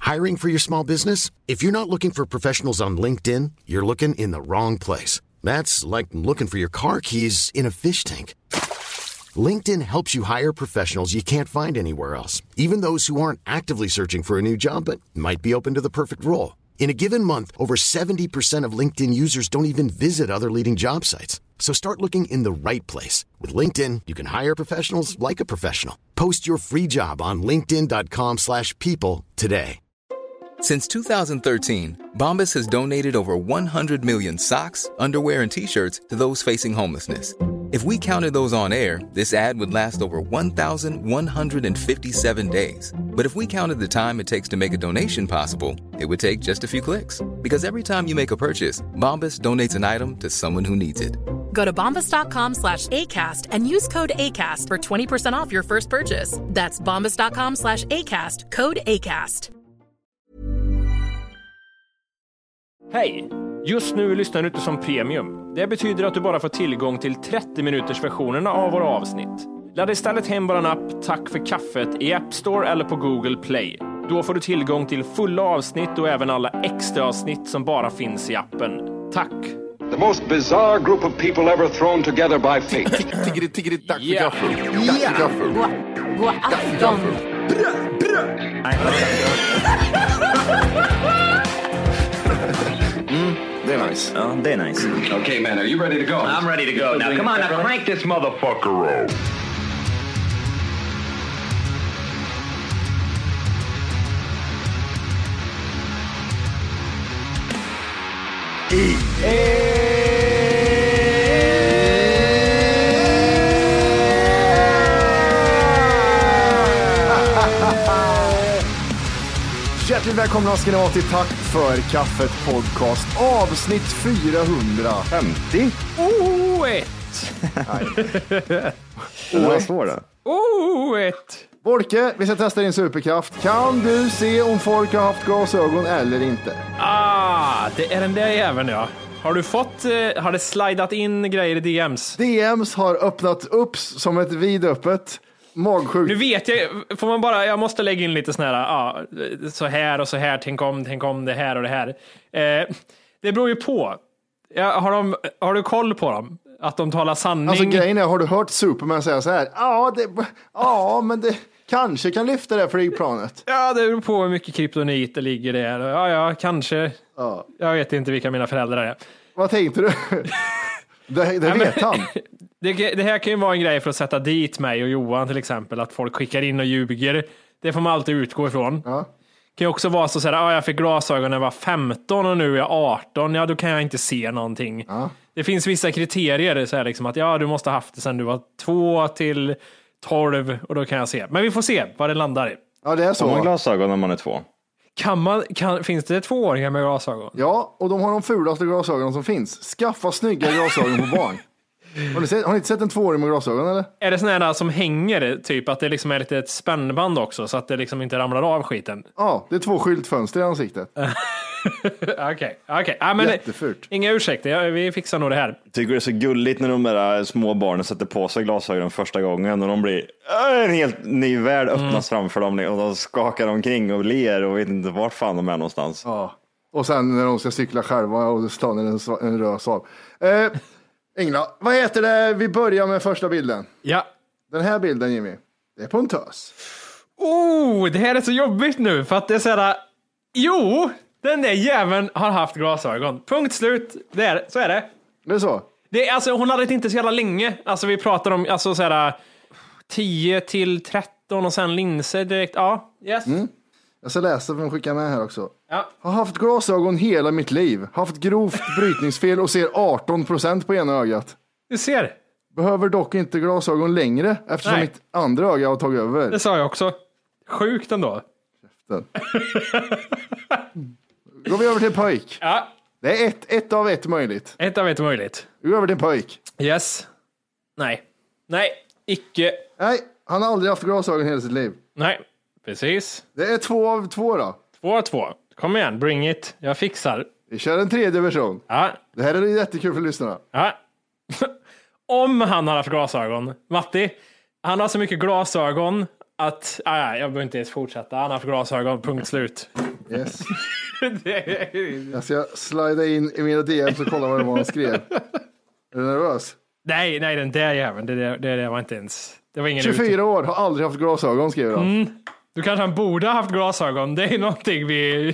Hiring for your small business? If you're not looking for professionals on LinkedIn, you're looking in the wrong place. That's like looking for your car keys in a fish tank. LinkedIn helps you hire professionals you can't find anywhere else, even those who aren't actively searching for a new job but might be open to the perfect role. In a given month, over 70% of LinkedIn users don't even visit other leading job sites. So start looking in the right place. With LinkedIn, you can hire professionals like a professional. Post your free job on linkedin.com/people today. Since 2013, Bombas has donated over 100 million socks, underwear, and T-shirts to those facing homelessness. If we counted those on air, this ad would last over 1,157 days. But if we counted the time it takes to make a donation possible, it would take just a few clicks. Because every time you make a purchase, Bombas donates an item to someone who needs it. Go to bombas.com/ACAST and use code ACAST for 20% off your first purchase. That's bombas.com/ACAST, code ACAST. Hej! Just nu lyssnar du inte som premium. Det betyder att du bara får tillgång till 30 minuters versionerna av våra avsnitt. Ladda istället hem vår app Tack för kaffet i App Store eller på Google Play. Då får du tillgång till fulla avsnitt och även alla extra avsnitt som bara finns i appen. Tack! The most bizarre group of people ever thrown together by fate. Tiggeri, tack för gaffel. Tack för gaffel. God afton. Det är nice. Ja, det är nice. Okay, man, are you ready to go? I'm ready to go. Now, come on, now crank this motherfucker up. Hjärtligt välkomna ska ni vara till Tack för kaffet podcast avsnitt 450. Vad står det? Volke, vi ska testa din superkraft. Kan du se om folk har haft glasögon eller inte? Det är den där jäveln, ja. Har du fått, har det slidat in grejer i DMs? DMs har öppnat upp som ett vidöppet magsjukt. Nu vet jag, får man bara, jag måste lägga in lite sån här, så här och så här, tänk om det här och det här. Det beror ju på. Har du koll på dem? Att de talar sanning? Alltså grejen är, har du hört Superman säga så här? Men det kanske kan lyfta det flygplanet. Ja, det beror på hur mycket kryptonit det ligger där. Ja, kanske. Ja. Jag vet inte vilka mina föräldrar är. Vad tänkte du? Det vet han. Det här kan ju vara en grej för att sätta dit mig och Johan till exempel. Att folk skickar in och ljuger. Det får man alltid utgå ifrån. Ja. Det kan ju också vara så här, jag fick glasögon när jag var 15 och nu är jag 18. Ja, då kan jag inte se någonting. Ja. Det finns vissa kriterier så här, liksom, att du måste ha haft det sedan du var 2 till 12 och då kan jag se. Men vi får se vad det landar i. Ja, det är så. Har man glasögon när man är 2? Finns det 2-åringar med glasögon? Ja, och de har de fulaste glasögonen som finns. Skaffa snygga glasögon på barn. Har ni inte sett en 2-åring med glasögon eller? Är det sådana där som hänger typ att det liksom är lite ett spännband också så att det liksom inte ramlar av skiten? Ja, det är 2 skyltfönster i ansiktet. Okej. Ja, men jättefult. Inga ursäkter, vi fixar nog det här. Tycker det är så gulligt när de där små barnen sätter på sig glasögonen första gången och de blir en helt ny värld öppnas framför dem och de skakar omkring och ler och vet inte vart fan de är någonstans. Ja, och sen när de ska cykla själva och det står en rös av. Engla, vad heter det? Vi börjar med första bilden. Ja. Den här bilden, Jimmy, det är på en tös. Det här är så jobbigt nu för att det är så här. Jo, den där jäveln har haft glasögon. Punkt slut. Så är det. Det är så? Det är, alltså, hon hade inte så jävla länge. Alltså vi pratar om alltså, så här, 10 till 13 och sen linser direkt. Ja, yes. Jag ska läsa för att skicka med här också. Ja. Har haft glasögon hela mitt liv. Haft grovt brytningsfel och ser 18% på ena ögat. Du ser. Behöver dock inte glasögon längre eftersom mitt andra öga har tagit över. Det sa jag också. Sjukt ändå. Går vi över till pojk. Ja. Det är ett av ett möjligt. Ett av ett möjligt. Vi går över till pojk. Yes. Nej, icke. Nej, han har aldrig haft glasögon hela sitt liv. Nej, precis. Det är 2 av 2 då. 2 av 2. Kom igen, bring it. Jag fixar. Vi kör en tredje version. Ja. Det här är jättekul för lyssnarna. Ja. Om han har haft glasögon. Matti, han har så mycket glasögon att jag behöver inte ens fortsätta. Han har haft glasögon, punkt slut. Yes. Jag ska slida in i mina DM så kolla vad det var han skrev. Är du nervös? Nej, den där jäveln, det var inte ens... Det var ingen 24 år, har aldrig haft glasögon, skriver han. Du kanske han borde ha haft glasögon, det är någonting vi...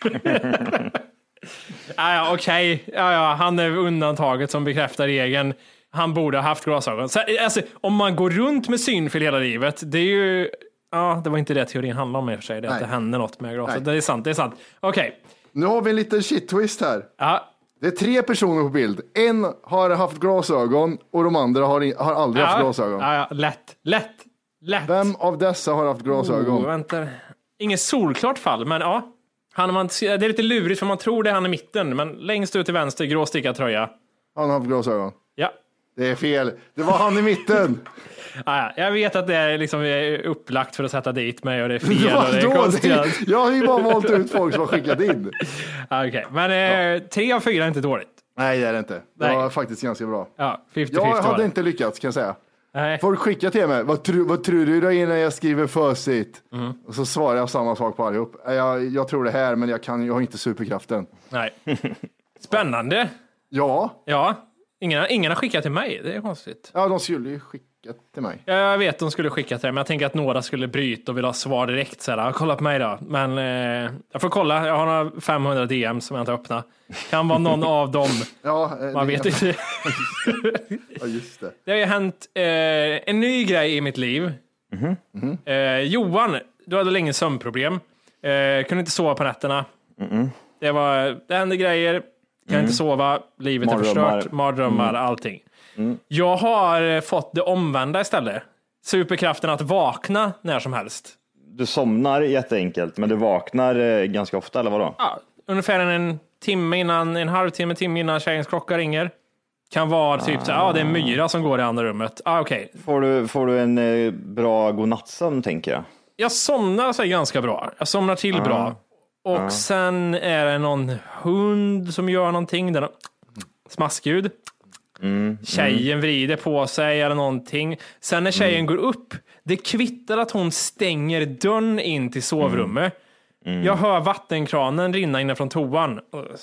Okej. Han är undantaget som bekräftar regeln. Han borde ha haft glasögon. Så, alltså, om man går runt med synfel hela livet, det är ju... Ja, det var inte det teorin handlar om i och för sig. Det är att det händer något med glasögon. Det är sant. Okej. Nu har vi en liten shit-twist här. Ja. Det är 3 personer på bild. En har haft glasögon och de andra har aldrig haft glasögon. Ja, lätt. Vem av dessa har haft glasögon? Vänta. Inget solklart fall, men ja. Det är lite lurigt för man tror det är han i mitten, men längst ut till vänster, grå stickad tröja. Han har haft glasögon. Ja. Det är fel. Det var han i mitten. Jag vet att det är liksom upplagt för att sätta dit mig och det är fel och det är konstigt. Jag har ju bara valt ut folk som har skickat in. Okej, men 3 av 4 är inte dåligt. Nej, det är det inte. Det var faktiskt ganska bra. Ja, 50-50 jag hade inte lyckats, kan jag säga. Nej. Folk skickar till mig, vad tror du då innan jag skriver facit? Och så svarar jag samma sak på allihop. Jag tror det här, men jag har inte superkraften. Nej. Spännande. Ja. Ingen har skickat till mig, det är konstigt. Ja, de skulle ju skicka till mig. Jag vet de skulle skicka till mig, men jag tänker att några skulle bryta och vill ha svar direkt. Så kolla på mig då. Men jag får kolla, jag har några 500 DM som jag inte öppnar. Kan vara någon av dem. Man vet inte. Ja, just det. Det har ju hänt en ny grej i mitt liv. Johan, du hade länge sömnproblem. Kunde inte sova på nätterna. Det hände grejer. Kan inte sova, livet är förstört, mardrömmar, allting. Jag har fått det omvända istället. Superkraften att vakna när som helst. Du somnar jätteenkelt, men du vaknar ganska ofta, eller vadå? Ja, ungefär en halvtimme innan tjejens klocka ringer. Kan vara typ så det är en myra som går i andra rummet. Okej. Får du en bra godnattsömn, tänker jag? Jag somnar så ganska bra. Jag somnar till bra. Och sen är det någon hund som gör någonting. Den har smaskljud. Tjejen vrider på sig eller någonting. Sen när tjejen går upp, det kvittar att hon stänger dörren in till sovrummet. Jag hör vattenkranen rinna inne från toan.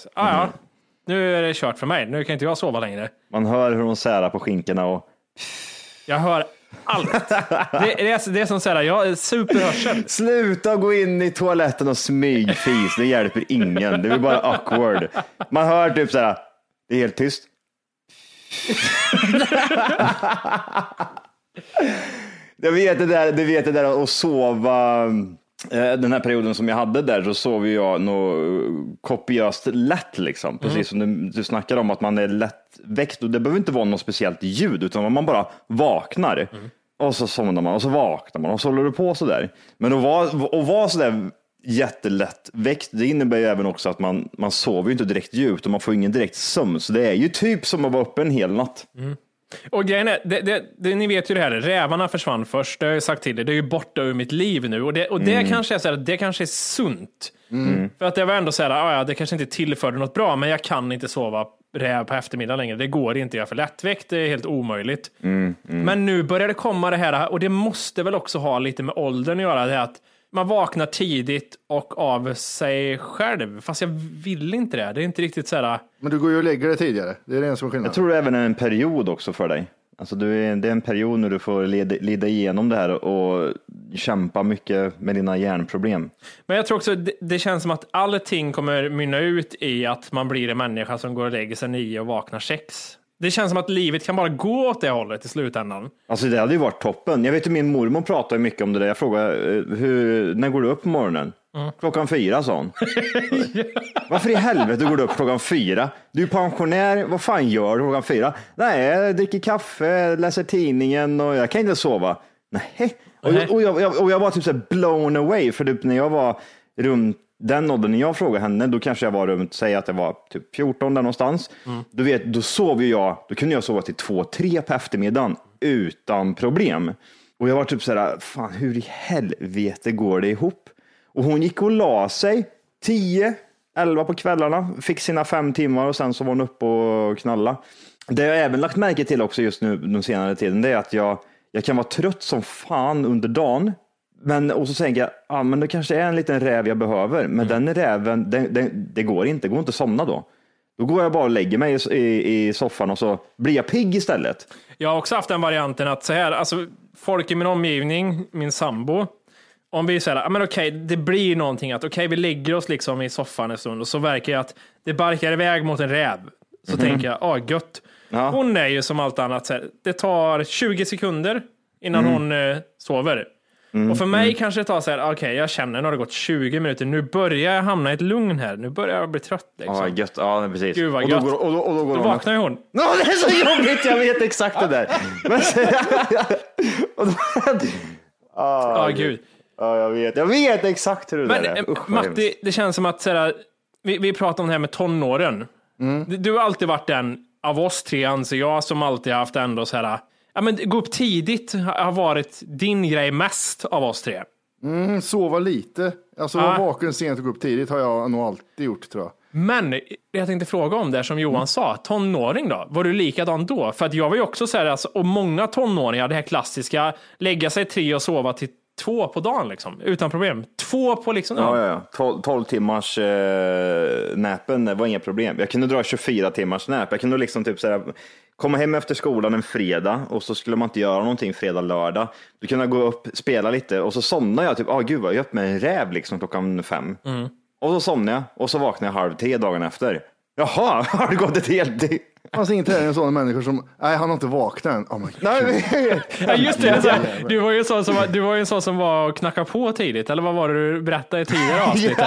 Nu är det kört för mig. Nu kan inte jag sova längre. Man hör hur hon särar på skinkorna och... Jag hör allt. Det är som säger, jag är superhörsel. Sluta gå in i toaletten och smygfis. Det hjälper ingen. Det är bara awkward. Man hör typ så här, det är helt tyst. Jag vet det där att sova. Den här perioden som jag hade där, så sov jag nog kopiöst lätt liksom. Precis som du snackar om att man är lätt växt, och det behöver inte vara något speciellt ljud, utan man bara vaknar. Och så somnar man och så vaknar man och så håller du på så där. Men att vara så där jättelätt växt, det innebär ju även också att man sover ju inte direkt djupt och man får ingen direkt sömn. Så det är ju typ som att vara uppe en hel natt. Och grejen är, ni vet ju det här, rävarna försvann först, det har jag sagt till er, det är ju borta ur mitt liv nu, och det kanske är så här, det kanske är sunt. För att det var ändå så här, det kanske inte tillförde något bra, men jag kan inte sova räv på eftermiddag längre, det går inte, jag är för lättväckt, det är helt omöjligt. Men nu börjar det komma det här, och det måste väl också ha lite med åldern att göra, det att man vaknar tidigt och av sig själv. Fast jag vill inte det. Det är inte riktigt så här. Men du går ju och lägger det tidigare. Det är det som är skillnaden. Jag tror det är även en period också för dig. Alltså det är en period när du får lida igenom det här och kämpa mycket med dina hjärnproblem. Men jag tror också det känns som att allting kommer mynna ut i att man blir en människa som går och lägger sig 9 och vaknar 6. Det känns som att livet kan bara gå åt det hållet i slutändan. Alltså det hade ju varit toppen. Jag vet att min mormor pratar mycket om det där. Jag frågade, när går du upp på morgonen? 4:00, sa hon. Varför i helvete går du upp 4:00? Du är pensionär, vad fan gör du 4:00? Nej, jag dricker kaffe, läser tidningen och jag kan inte sova. Nej. Och jag var typ så här blown away, för typ när jag var runt den åldern, när jag frågade henne, då kanske jag var runt, säg att jag var typ 14 där någonstans. Du vet, då kunde jag sova till 2-3 på eftermiddagen utan problem. Och jag var typ så här, fan, hur i helvete går det ihop? Och hon gick och la sig 10-11 på kvällarna, fick sina 5 timmar och sen så var hon uppe och knalla. Det jag även lagt märke till också just nu den senare tiden, det är att jag kan vara trött som fan under dagen. Men, och så tänker jag, ja men det kanske är en liten räv jag behöver. Men den räven, det går inte att somna då. Då går jag bara och lägger mig i soffan och så blir jag pigg istället. Jag har också haft den varianten att så här, alltså folk i min omgivning, min sambo, om vi säger, men okej, det blir någonting att vi lägger oss liksom i soffan en stund och så verkar jag att det barkar iväg mot en räv. Så tänker jag, gött. Ja. Hon är ju som allt annat så här, det tar 20 sekunder innan hon sover. Och för mig kanske det tar så här, jag känner, nu har det gått 20 minuter, nu börjar jag hamna i ett lugn här, nu börjar jag bli trött liksom. Ja, gött, ja precis. Gud vad gött. Och då vaknar ju hon. Det är så jobbigt, jag vet exakt det där. Gud. Ja, jag vet exakt hur det där är. Usch, Matti, det känns som att såhär, vi pratar om det här med tonåren. Du har alltid varit den av oss tre, anser jag, som alltid haft ändå så här. Ja, men gå upp tidigt har varit din grej mest av oss tre. Sova lite. Alltså vara vaken sent och gå upp tidigt har jag nog alltid gjort, tror jag. Men jag tänkte fråga om det som Johan sa. Tonåring då? Var du likadan då? För att jag var ju också så här, alltså, och många tonåringar, det här klassiska, lägga sig 3 och sova till 2 på dagen liksom, utan problem. 2 på liksom. Ja. 12 timmars näpen var inga problem. Jag kunde dra 24 timmars näp. Jag kunde liksom typ så här, komma hem efter skolan en fredag och så skulle man inte göra någonting fredag, lördag. Då kunde jag gå upp, spela lite och så somnade jag typ, gud vad jag öppnade en räv liksom klockan 5. Och så somnade jag och så vaknade jag 2:30 dagen efter. Jaha, har det gått ett helt dygn? Alltså inte en sån människor som, nej han har inte vaknat än. Oh my God. Nej, just det, alltså, du var ju en sån som var och knackade på tidigt, eller vad var det du berättade i tidigare avsnitt?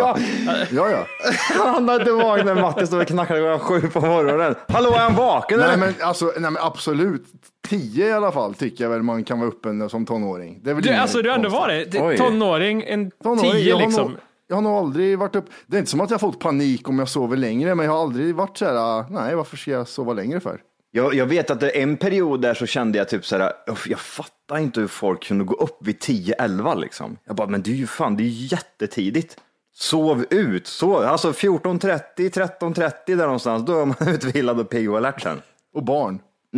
Ja. Han hade inte vaknat, Matti stod och knackade 7 på morgonen. Hallå, är han vaken eller? Nej men absolut 10 i alla fall tycker jag väl man kan vara uppe som tonåring. Det är väl du ändå var det? Tonåring, 10 liksom. Jag har nog aldrig varit upp. Det är inte som att jag har fått panik om jag sover längre, men jag har aldrig varit så här, nej, varför ska jag sova längre för? Jag vet att en period där så kände jag typ så här, jag fattar inte hur folk kunde gå upp vid 10-11 liksom. Jag bara, men det är ju jättetidigt. Sov ut, alltså 14:30, 13:30 där någonstans, då är man utvilad och pigg och alert sen. Och barn.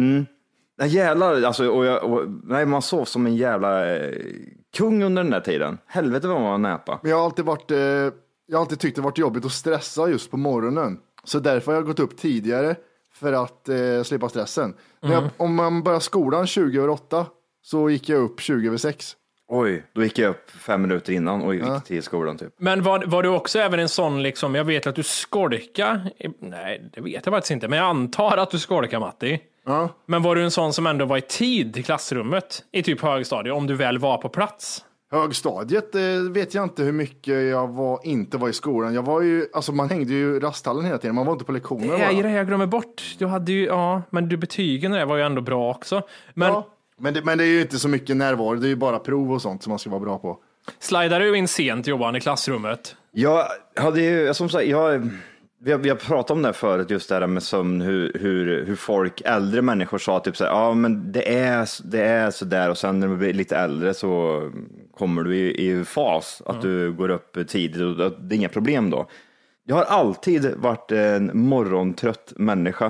Jävlar, alltså, nej, man sov som en jävla kung under den där tiden. Helvete vad man var näpa. Men jag har alltid tyckt det varit jobbigt att stressa just på morgonen. Så därför har jag gått upp tidigare för att slippa stressen. Om man börjar skolan 20:08 så gick jag upp 20:06. Oj, då gick jag upp 5 minuter innan och gick till skolan typ. Men var du också även en sån liksom, jag vet att du skolka. Nej, det vet jag faktiskt inte, men jag antar att du skolkar, Matti. Ja. Men var du en sån som ändå var i tid i klassrummet i typ högstadiet, om du väl var på plats? Högstadiet vet jag inte hur mycket jag inte var i skolan. Jag var ju, alltså man hängde ju i rasthallen hela tiden, man var inte på lektioner. Jag glömmer bort. Du hade ju, men betygen där var ju ändå bra också. Men det är ju inte så mycket närvaro, det är ju bara prov och sånt som man ska vara bra på. Slidar du in sent, Johan, i klassrummet? Jag hade ju, som sagt, vi har pratat om det förut, just det här med sömn, hur folk, äldre människor sa typ så här, men det är så där, och sen när du blir lite äldre så kommer du i fas att du går upp tidigt och det är inga problem då. Jag har alltid varit en morgontrött människa.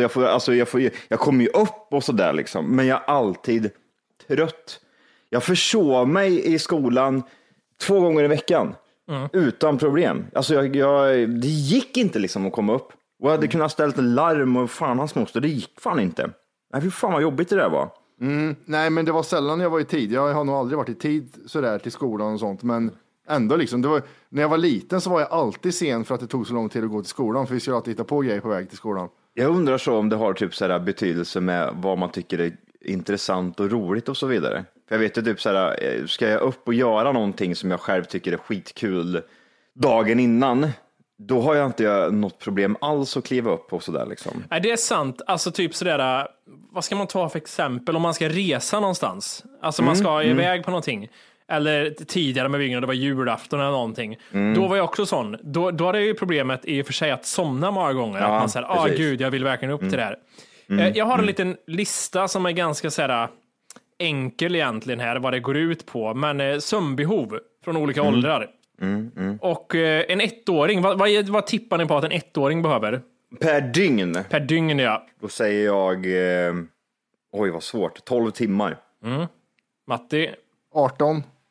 Jag kommer ju upp och så där liksom, men jag är alltid trött. Jag försov mig i skolan 2 gånger i veckan. Utan problem. Alltså det gick inte liksom att komma upp. Och jag hade kunnat ställa ett larm och fan hans moster, det gick fan inte. Nej, hur fan vad jobbigt det där var. Nej, men det var sällan jag var i tid. Jag har nog aldrig varit i tid sådär till skolan och sånt, men ändå liksom, när jag var liten så var jag alltid sen för att det tog så lång tid att gå till skolan, för vi skulle alltid hitta på grejer på väg till skolan. Jag undrar så om det har typ så här betydelse med vad man tycker är intressant och roligt och så vidare. För jag vet ju typ så här, ska jag upp och göra någonting som jag själv tycker är skitkul dagen innan, då har jag inte något problem alls att kliva upp och sådär liksom. Nej, det är sant. Alltså typ sådär, vad ska man ta för exempel om man ska resa någonstans? Alltså man ska iväg på någonting. Eller tidigare med vingor, det var julafton eller någonting. Då var jag också sån. Då hade jag ju problemet i och för sig att somna många gånger. Att man säger, gud, jag vill verkligen upp till det här. Jag har en liten lista som är ganska sådär enkel egentligen här, vad det går ut på. Men sömnbehov från olika åldrar. Och en 1-åring, vad tippar ni på att en 1-åring behöver? Per dygn? Per dygn, ja. Då säger jag, oj vad svårt, 12 timmar. Matti? 18.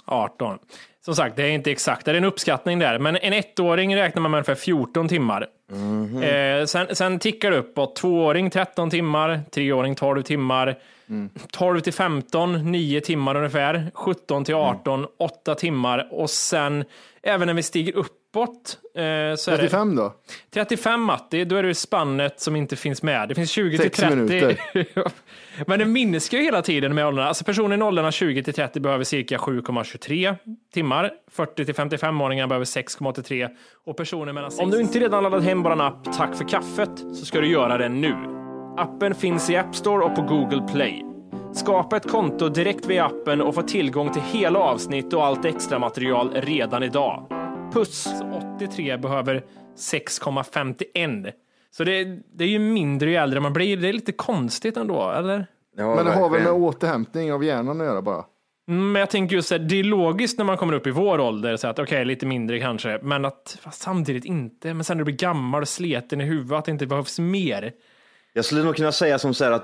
18. Som sagt, det är inte exakt, det är en uppskattning där. Men en 1-åring räknar man med ungefär 14 timmar. Sen tickar det uppåt. 2-åring 13 timmar, 3-åring 12 timmar. 12 till 15, 9 timmar ungefär. 17 till 18, 8 timmar. Och sen, även när vi stiger uppåt. Så 35 då? 35, Matti, då är det spannet som inte finns med. Det finns 20 till 30. minuter. Men det minskar ju hela tiden med åldrarna. Alltså personen i åldrarna 20 till 30 behöver cirka 7,23 timmar. 40 till 55-åringar behöver 6,83. Och personer mellan 60... Om du inte redan laddat hem vår app Tack för kaffet, så ska du göra det nu. Appen finns i App Store och på Google Play. Skapa ett konto direkt via appen och få tillgång till hela avsnitt och allt extra material redan idag. Puss 83 behöver 6,51. Så det är ju mindre ju äldre man blir. Det är lite konstigt ändå, eller? Ja, men det har väl med återhämtning av hjärnan att göra bara. Men jag tänker just att det är logiskt när man kommer upp i vår ålder, så att okej, lite mindre kanske, men att samtidigt inte. Men sen när du blir gammal och sleten i huvudet, att det inte behövs mer. Jag skulle nog kunna säga som så här att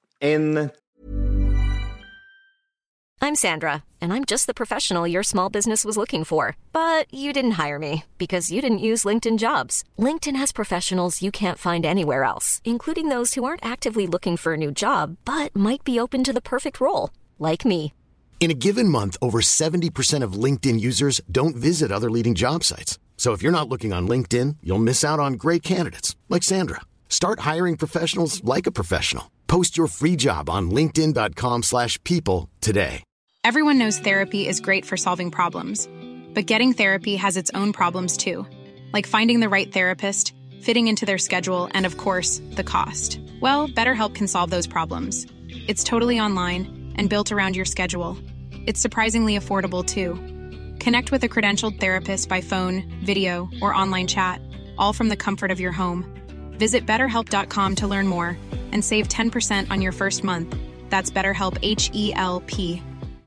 I'm Sandra, and I'm just the professional your small business was looking for. But you didn't hire me because you didn't use LinkedIn Jobs. LinkedIn has professionals you can't find anywhere else, including those who aren't actively looking for a new job, but might be open to the perfect role, like me. In a given month, over 70% of LinkedIn users don't visit other leading job sites. So if you're not looking on LinkedIn, you'll miss out on great candidates like Sandra. Start hiring professionals like a professional. Post your free job on linkedin.com/people today. Everyone knows therapy is great for solving problems, but getting therapy has its own problems too, like finding the right therapist, fitting into their schedule, and of course, the cost. Well, BetterHelp can solve those problems. It's totally online and built around your schedule. It's surprisingly affordable too. Connect with a credentialed therapist by phone, video, or online chat, all from the comfort of your home. Visit BetterHelp.com to learn more and save 10% on your first month. That's BetterHelp, H-E-L-P.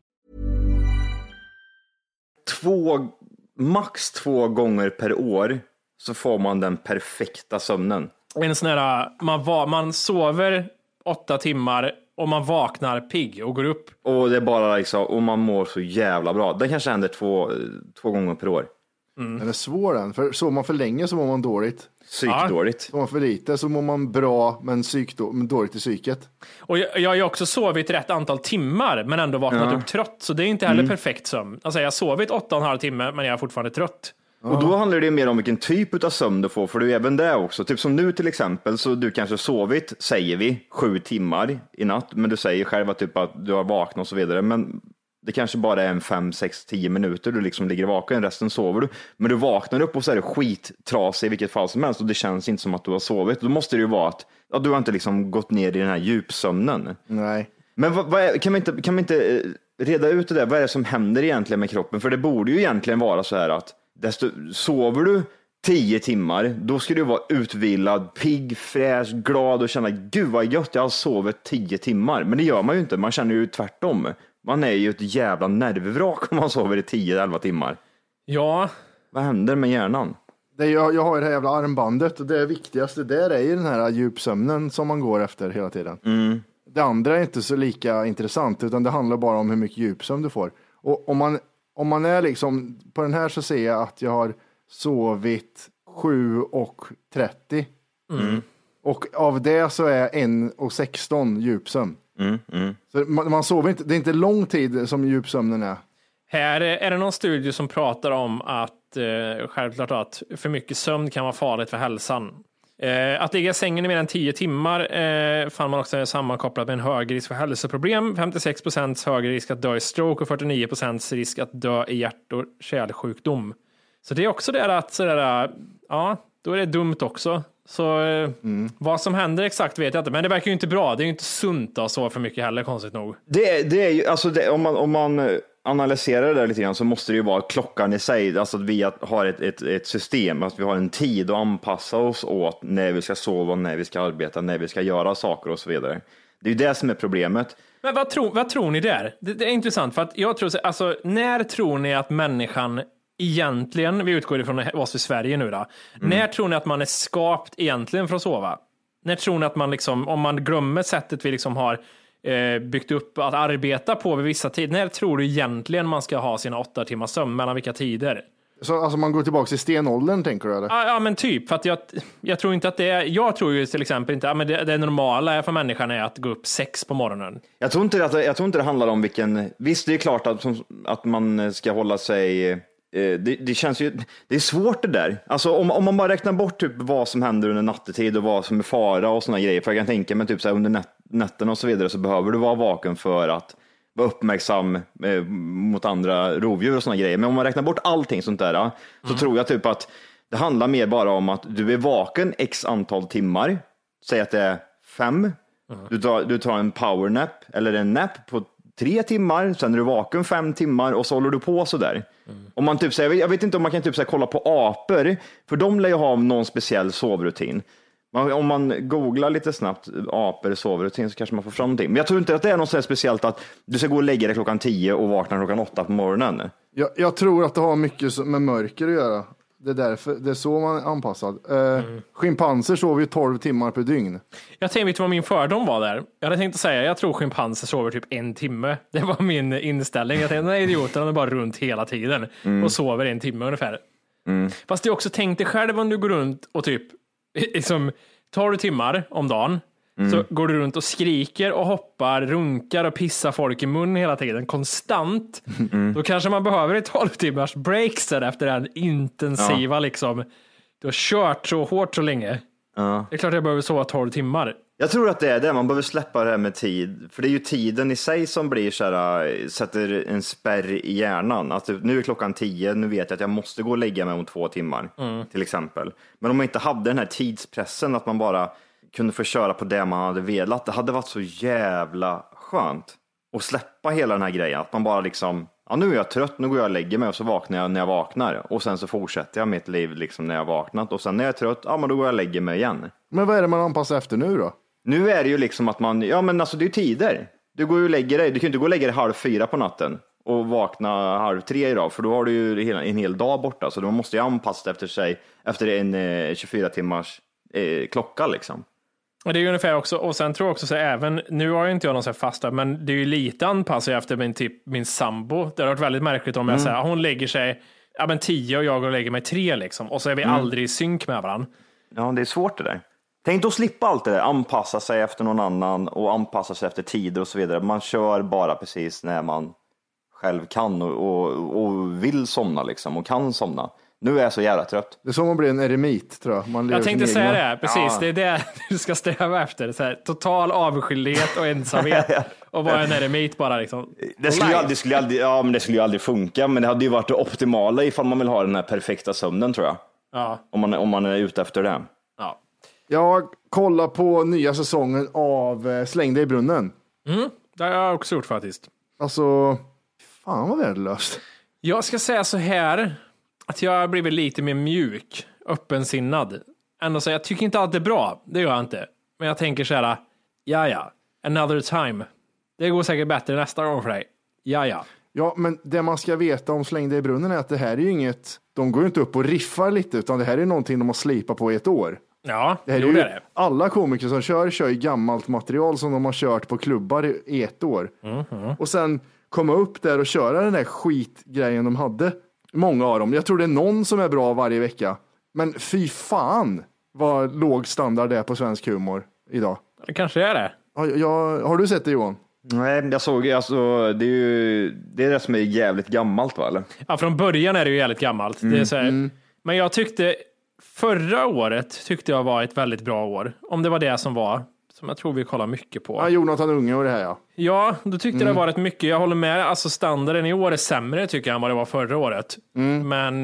Max 2 gånger per år så får man den perfekta sömnen. En sån här, man sover 8 timmar och man vaknar pigg och går upp. Och det är bara liksom, och man mår så jävla bra. Det kanske händer 2 gånger per år. Den är svår den, för sover man för länge så mår man dåligt. Psykdåligt. Sover man för lite så mår man bra men dåligt i psyket. Och jag har ju också sovit rätt antal timmar men ändå vaknat upp trött, så det är inte heller perfekt sömn. Alltså jag har sovit 8,5 timmar men jag är fortfarande trött. Och då handlar det mer om vilken typ av sömn du får, för du är även där också. Typ som nu till exempel, så du kanske sovit, säger vi, 7 timmar i natt, men du säger själv att, typ att du har vaknat och så vidare, men det kanske bara är 5, 6, 10 minuter du liksom ligger vaken, resten sover du. Men du vaknar upp och så är det skittrasig i vilket fall som helst och det känns inte som att du har sovit. Då måste det ju vara att du har inte liksom gått ner i den här djupsömnen. Nej. Men kan vi inte reda ut det där? Vad är det som händer egentligen med kroppen? För det borde ju egentligen vara så här att sover du 10 timmar, då ska du vara utvilad, pigg, fräsch, glad och känna, gud vad gött, jag har sovit 10 timmar. Men det gör man ju inte, man känner ju tvärtom. Man är ju ett jävla nervvrak om man sover i 10-11 timmar. Ja. Vad händer med hjärnan? Jag har det här jävla armbandet och det viktigaste där är ju den här djupsömnen som man går efter hela tiden. Det andra är inte så lika intressant, utan det handlar bara om hur mycket djupsömn du får. Och om man är liksom, på den här så ser jag att jag har sovit 7:30. Och av det så är 1:16 djupsömn. Så man sover inte, det är inte lång tid som djupsömnen är. Här är det någon studie som pratar om att självklart att för mycket sömn kan vara farligt för hälsan. Att ligga i sängen i mer än 10 timmar fann man också sammankopplat med en högre risk för hälsoproblem. 56% högre risk att dö i stroke och 49% risk att dö i hjärt- och kärlsjukdom. Så det är också det att sådär, ja, då är det dumt också. Så vad som händer exakt vet jag inte, men det verkar ju inte bra. Det är ju inte sunt att sova för mycket heller, konstigt nog. Det är ju, alltså om man analyserar det där lite grann, så måste det ju vara klockan i sig, alltså att vi har ett system, att vi har en tid att anpassa oss åt när vi ska sova, när vi ska arbeta, när vi ska göra saker och så vidare. Det är ju det som är problemet. Men vad tror ni där? Det är intressant, för att jag tror, alltså, när tror ni att människan egentligen, vi utgår ifrån oss i Sverige nu då, när tror ni att man är skapt egentligen för att sova? När tror ni att man liksom, om man glömmer sättet vi liksom har byggt upp att arbeta på vid vissa tider. När tror du egentligen man ska ha sina 8 timmars sömn? Mellan vilka tider? Så alltså man går tillbaka till stenåldern, tänker du? Eller? Ja, men typ. För att jag tror inte att det är... Jag tror ju till exempel inte att det normala för människan är att gå upp 6 på morgonen. Jag tror inte det handlar om vilken... Visst, det är klart att man ska hålla sig... Det känns ju... Det är svårt det där. Alltså om man bara räknar bort typ vad som händer under nattetid och vad som är fara och såna grejer. För jag kan tänka mig typ så här, under nätten och så vidare så behöver du vara vaken för att vara uppmärksam mot andra rovdjur och såna grejer. Men om man räknar bort allting sånt där så tror jag typ att det handlar mer bara om att du är vaken x antal timmar. Säg att det är 5. Du tar en powernap eller en nap på 3 timmar. Sen är du vaken 5 timmar och så håller du på så där. Om man typ säger, jag vet inte om man kan typ säga kolla på apor, för de lär ju ha någon speciell sovrutin. Om man googlar lite snabbt apor sovrutin så kanske man får fram någonting. Men jag tror inte att det är något så speciellt att du ska gå och lägga dig klockan 10 och vakna klockan 8 på morgonen. Jag tror att det har mycket med mörker att göra. Det är därför, det är så man är anpassad. Schimpanser sover ju 12 timmar per dygn. Jag tänkte vad min fördom var där. Jag hade tänkt att säga, jag tror schimpanser sover typ 1 timme. Det var min inställning. Jag tänkte, nej idioterna är bara runt hela tiden och sover 1 timme ungefär. Fast jag också tänkte själv om du går runt och typ liksom, tar du timmar om dagen så går du runt och skriker och hoppar, runkar och pissar folk i mun hela tiden, konstant. Då kanske man behöver ett 12 timmars breaks där efter den intensiva liksom, du har kört så hårt så länge. Det är klart jag behöver sova 12 timmar. Jag tror att det är det, man behöver släppa det här med tid. För det är ju tiden i sig som blir så här, sätter en spärr i hjärnan. Att nu är klockan 10, nu vet jag att jag måste gå och lägga mig om 2 timmar. Till exempel. Men om man inte hade den här tidspressen, att man bara kunde få köra på det man hade velat. Det hade varit så jävla skönt. Och släppa hela den här grejen. Att man bara liksom, ja nu är jag trött, nu går jag och lägger mig och så vaknar jag när jag vaknar. Och sen så fortsätter jag mitt liv liksom när jag vaknat. Och sen när jag är trött, ja men då går jag och lägger mig igen. Men vad är det man anpassar efter nu då? Nu är det ju liksom att man, ja men alltså det är tider. Du går ju och lägger dig, du kan inte gå och lägga dig 3:30 på natten och vakna 2:30 idag, för då har du ju en hel dag borta. Så då måste jag anpassa efter sig efter en 24 timmars klocka liksom. Och det är ju ungefär också, och sen tror jag också så även, nu har ju inte jag någon så här fasta, men det är ju lite anpassat efter min sambo. Det har varit väldigt märkligt om jag säger, hon lägger sig 10 och jag går och lägger mig 3 liksom. Och så är vi aldrig i synk med varandra. Ja, det är svårt det där. Tänk att slippa allt det där, anpassa sig efter någon annan och anpassa sig efter tider och så vidare. Man kör bara precis när man själv kan och vill somna liksom och kan somna. Nu är jag så jävla trött. Det är som att bli en eremit, tror jag. Jag tänkte säga det, precis. Ja. Det är det du ska sträva efter. Så här, total avskildhet och ensamhet och vara en eremit bara liksom. Det skulle ju aldrig funka, men det hade ju varit det optimala ifall man vill ha den här perfekta sömnen, tror jag. Ja. Om man är ute efter det. Ja. Jag kollar på nya säsongen av Släng dig i brunnen. Det har jag också gjort faktiskt. Alltså, fan vad värdelöst. Jag ska säga så här, att jag har blivit lite mer mjuk, öppensinnad. Ändå så jag tycker inte att det är bra, det gör jag inte. Men jag tänker så här, ja, another time. Det går säkert bättre nästa gång för dig. Ja. Ja, men det man ska veta om Släng dig i brunnen är att det här är ju inget, de går ju inte upp och riffar lite, utan det här är någonting de har slipat på i ett år. Ja, det här är ju det. Alla komiker som kör ju gammalt material som de har kört på klubbar i ett år. Och sen komma upp där och köra den där skitgrejen de hade. Många av dem. Jag tror det är någon som är bra varje vecka. Men fy fan vad låg standard det är på svensk humor idag. Det kanske är det. Har du sett det, Johan? Nej, jag såg alltså, det är det som är jävligt gammalt, va? Eller? Ja, från början är det ju jävligt gammalt. Det är så här. Men jag tyckte förra året jag var ett väldigt bra år. Om det var det som jag tror vi kollar mycket på. Ja, Jonathan Unge och det här, ja. Ja, då tyckte det var rätt mycket. Jag håller med, alltså standarden i år är sämre tycker jag än vad det var förra året. Men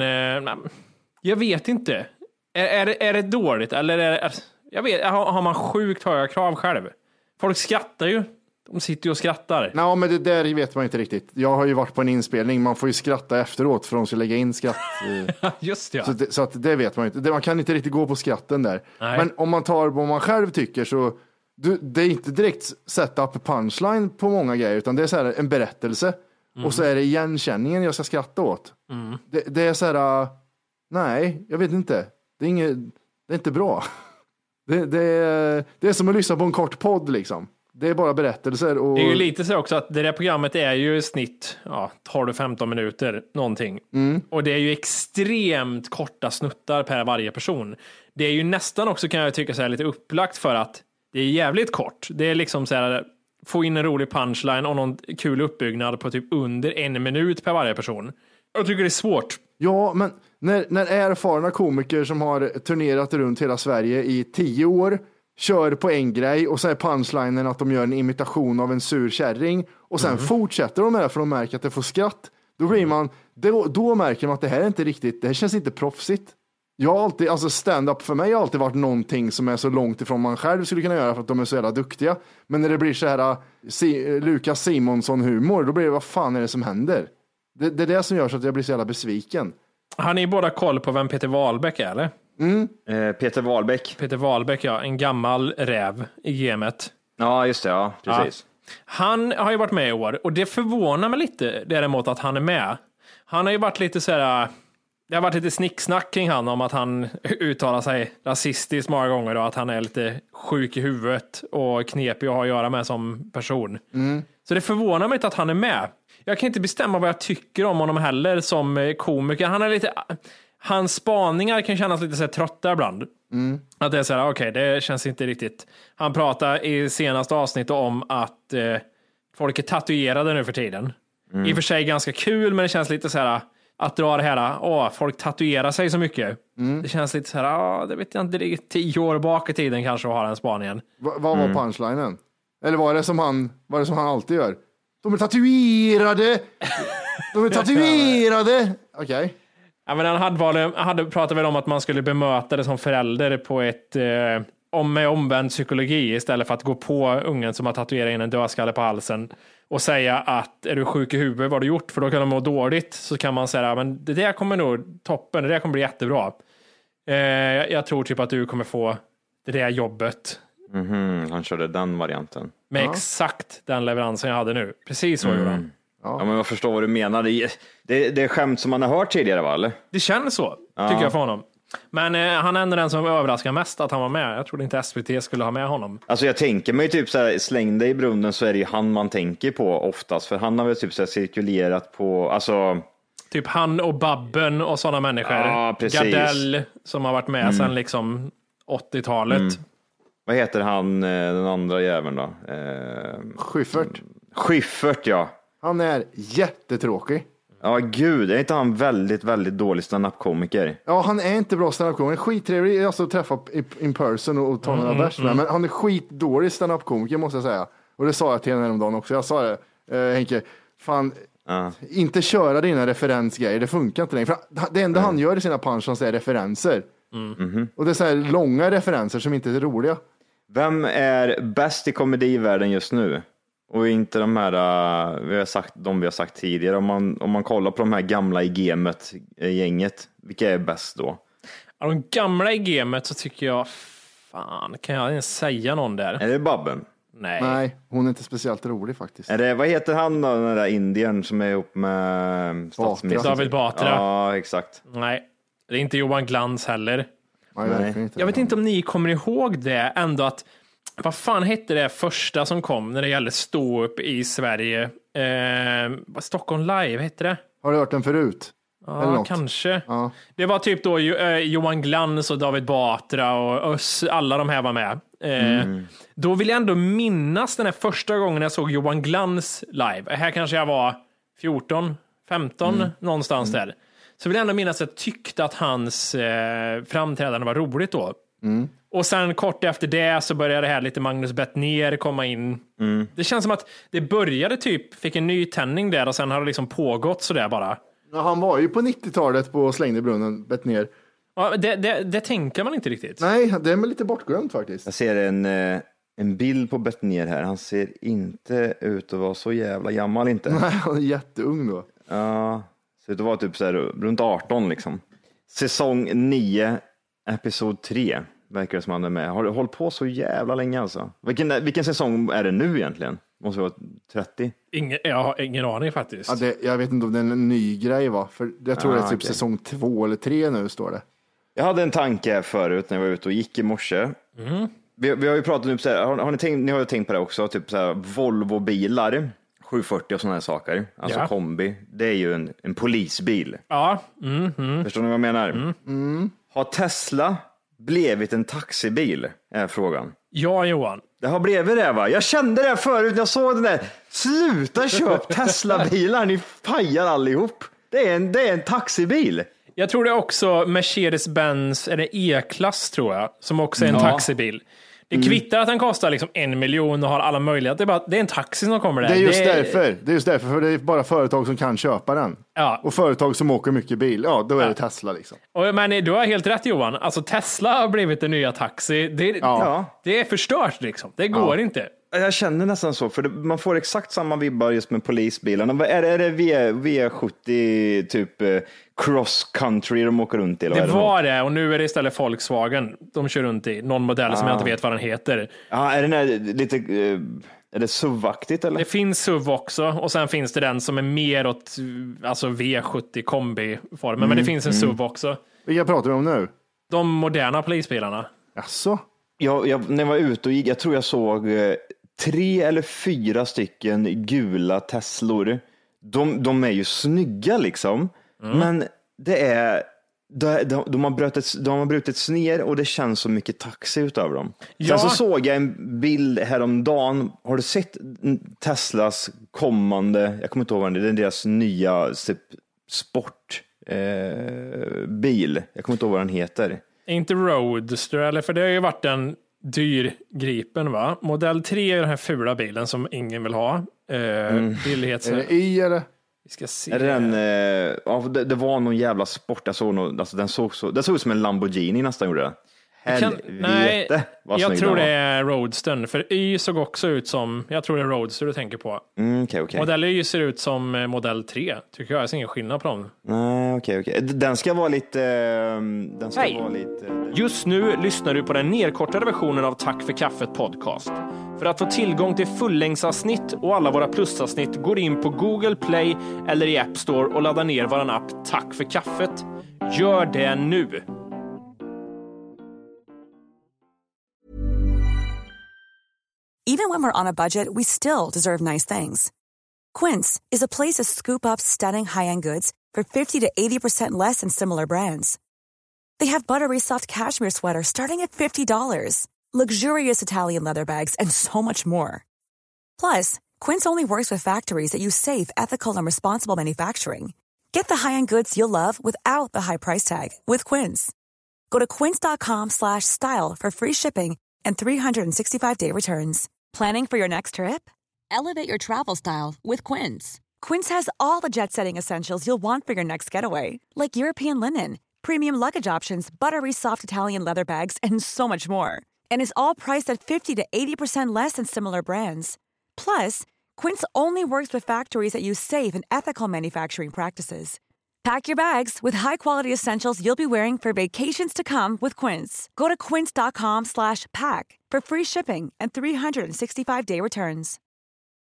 jag vet inte. Är det dåligt? Eller har man sjukt höga krav själv? Folk skrattar ju. De sitter ju och skrattar. Nej, men det där vet man inte riktigt. Jag har ju varit på en inspelning. Man får ju skratta efteråt för de ska lägga in skratt. Just ja. Så att det vet man inte. Man kan inte riktigt gå på skratten där. Nej. Men om man tar vad man själv tycker så det är inte direkt setup punchline på många grejer, utan det är så här en berättelse. Och så är det igenkänningen jag ska skratta åt. Det är så här, nej, jag vet inte. Det är inte bra. Det är som att lyssna på en kort podd liksom. Det är bara berättelser. Och... Det är ju lite så också att det där programmet är ju i snitt 12-15 minuter någonting. Och det är ju extremt korta snuttar per varje person. Det är ju nästan också, kan jag tycka, så här, lite upplagt för att det är jävligt kort. Det är liksom så här, få in en rolig punchline och någon kul uppbyggnad på typ under 1 minut per varje person. Jag tycker det är svårt. Ja, men när erfarna komiker som har turnerat runt hela Sverige i 10 år kör på en grej och så är punchlinen att de gör en imitation av en sur kärring och sen fortsätter de med det för de märker att det får skratt. Då blir man, då märker man att det här är inte riktigt, det här känns inte proffsigt. Jag har alltid, alltså stand-up för mig har alltid varit någonting som är så långt ifrån man själv skulle kunna göra för att de är så jävla duktiga. Men när det blir så här Lukas Simonsson-humor, då blir det, vad fan är det som händer? Det är det som gör så att jag blir så jävla besviken. Har ni båda koll på vem Peter Wahlbeck är, eller? Peter Wahlbeck. Peter Wahlbeck, ja. En gammal räv i gamet. Ja, just det. Ja, precis. Ja. Han har ju varit med i år och det förvånar mig lite däremot att han är med. Han har ju varit lite så här... Det har varit lite snicksnack kring han om att han uttalar sig rasistiskt många gånger och att han är lite sjuk i huvudet och knepig att ha att göra med som person. Så det förvånar mig inte att han är med. Jag kan inte bestämma vad jag tycker om honom heller som komiker. Han är lite... Hans spaningar kan kännas lite så här trötta ibland. Att det är så här, okej, det känns inte riktigt. Han pratar i senaste avsnittet om att folk är tatuerade nu för tiden. I och för sig ganska kul, men det känns lite så här att dra det här, folk tatuerar sig så mycket. Det känns lite så här, det vet jag inte, det är 10 år bak i tiden kanske att ha den spaningen. Vad var punchlinen? Eller var det som han alltid gör? De är tatuerade! De är tatuerade! Okej. Ja, men han hade pratat väl om att man skulle bemöta det som förälder på ett med omvänd psykologi istället för att gå på ungen som har tatuerat in en dödskalle på halsen och säga att är du sjuk i huvudet, vad har du gjort? För då kan de må dåligt. Så kan man säga, men det där kommer nog toppen, det där kommer bli jättebra. Jag tror typ att du kommer få det där jobbet. Han körde den varianten. Med exakt den leveransen jag hade nu. Precis så gjorde han. Ja, men jag förstår vad du menar. Det är skämt som man har hört tidigare, va? Eller? Det känns så, tycker jag för honom. Men han är ändå den som överraskar mest att han var med. Jag trodde inte SVT skulle ha med honom. Alltså jag tänker mig typ så här, släng dig i brunnen så är det ju han man tänker på oftast. För han har väl typ så här cirkulerat på, alltså... Typ han och Babben och sådana människor. Ja, precis. Gardell som har varit med sedan liksom 80-talet. Vad heter han, den andra jäveln då? Schyffert, ja. Han är jättetråkig. Ja, gud, är inte han väldigt, väldigt dålig stand-up-komiker? Ja, han är inte bra stand-up-komiker. Skittrevlig alltså, att träffa in person och ta några bärs med. Men han är skitdålig stand-up-komiker, måste jag säga. Och det sa jag till henne om dagen också. Jag sa det, Henke, fan, inte köra dina referensgrejer. Det funkar inte längre. För det enda han gör i sina punchlines är referenser. Och det är så här långa referenser som inte är roliga. Vem är bäst i komedivärlden just nu? Och inte de här vi har sagt tidigare. Om man kollar på de här gamla i gamet gänget, vilka är bäst då? Ja, de gamla i gamet så tycker jag, fan, kan jag ens säga någon där? Är det Babben? Nej, hon är inte speciellt rolig faktiskt. Är det, vad heter han då, den där indien som är ihop med statsministern? David Batra. Ja, exakt. Nej, det är inte Johan Glans heller. Nej. Jag vet inte om ni kommer ihåg det ändå, att vad fan hette det första som kom när det gällde stå upp i Sverige? Stockholm Live hette det. Har du hört den förut? Ja, kanske. Ja. Det var typ då Johan Glans och David Batra och alla de här var med. Då vill jag ändå minnas den här första gången jag såg Johan Glans live. Här kanske jag var 14, 15 någonstans där. Så vill jag ändå minnas att jag tyckte att hans framträdande var roligt då. Och sen kort efter det så började det här lite Magnus Bettner komma in. Det känns som att det började fick en ny tändning där och sen har det liksom pågått sådär bara. Ja, han var ju på 90-talet på Slängde i brunnen, Bettner. Ja, det tänker man inte riktigt. Nej, det är väl lite bortglömt faktiskt. Jag ser en bild på Bettner här. Han ser inte ut att vara så jävla gammal inte. Nej, han är jätteung då. Ja, ser ut att vara typ så här runt 18 liksom. Säsong 9, episod 3 verkar det som han är med. Har du hållit på så jävla länge alltså? Vilken säsong är det nu egentligen? Måste vara 30? Jag har ingen aning faktiskt. Ja, jag vet inte om det är en ny grej va? För jag tror det är typ säsong 2 eller 3 nu står det. Jag hade en tanke förut när jag var ute och gick i morse. Vi har ju pratat typ så här, ni har ju tänkt på det också, typ så här Volvo-bilar, 740 och sådana här saker, alltså kombi, det är ju en polisbil. Ja. Förstår ni vad jag menar? Har Tesla blivit en taxibil, är frågan. Ja, Johan. Det har blivit det, va? Jag kände det förut när jag såg den där. Sluta köp Tesla-bilar, ni pajar allihop. Det är en taxibil. Jag tror det är också Mercedes-Benz, eller E-klass tror jag, som också är en taxibil. Det kvittar att den kostar liksom 1 miljon och har alla möjligheter. Det är en taxi som kommer där. Det är just därför, för det är bara företag som kan köpa den. Ja. Och företag som åker mycket bil, då är det Tesla liksom. Men du har helt rätt, Johan. Alltså Tesla har blivit en nya taxi. Det är förstört liksom. Det går inte. Jag känner nästan så, för man får exakt samma vibbar just med polisbilarna. Är det V70 typ cross country de åker runt i? Det var det, och nu är det istället Volkswagen de kör runt i. Någon modell som jag inte vet vad den heter. Ja, är den här lite... Är det SUV-aktigt eller? Det finns SUV också, och sen finns det den som är mer åt alltså V70 kombi-formen, men det finns en SUV också. Vilka pratar vi om nu? De moderna polisbilarna. Jaså? När jag var ute och gick, jag tror jag såg 3 eller 4 stycken gula Teslor. De är ju snygga liksom, men det är... De har brutits ner och det känns så mycket taxi utav dem. Sen så såg jag en bild häromdagen. Har du sett Teslas kommande, jag kommer inte ihåg vad det är deras nya sportbil. Jag kommer inte ihåg vad den heter. Inte Roadster, eller för det har ju varit en dyr Gripen, va? Modell 3 är den här fula bilen som ingen vill ha. Billighets... Är det I eller? Vi ska se. Är det det var någon jävla sport. Jag såg alltså den såg ut som en Lamborghini nästan gjorde det. Nej, jag tror det är Roadster. För Y såg också ut som, jag tror det är Roadster du tänker på. Okay. Modell Y ser ut som modell 3. Tycker jag är ingen skillnad på dem. Nej, okej. Den ska vara lite... Just nu lyssnar du på den nedkortade versionen av Tack för kaffet podcast. För att få tillgång till fullängdsavsnitt och alla våra plusavsnitt går in på Google Play eller i App Store och laddar ner våran app Tack för kaffet. Gör det nu! Even when we're on a budget, we still deserve nice things. Quince is a place to scoop up stunning high-end goods for 50 to 80% less than similar brands. They have buttery soft cashmere sweaters starting at $50, luxurious Italian leather bags, and so much more. Plus, Quince only works with factories that use safe, ethical, and responsible manufacturing. Get the high-end goods you'll love without the high price tag with Quince. Go to quince.com/style for free shipping and 365-day returns. Planning for your next trip? Elevate your travel style with Quince. Quince has all the jet-setting essentials you'll want for your next getaway, like European linen, premium luggage options, buttery soft Italian leather bags, and so much more. And is all priced at 50 to 80% less than similar brands. Plus, Quince only works with factories that use safe and ethical manufacturing practices. Pack your bags with high-quality essentials you'll be wearing for vacations to come with Quince. Go to quince.com/pack for free shipping and 365-day returns.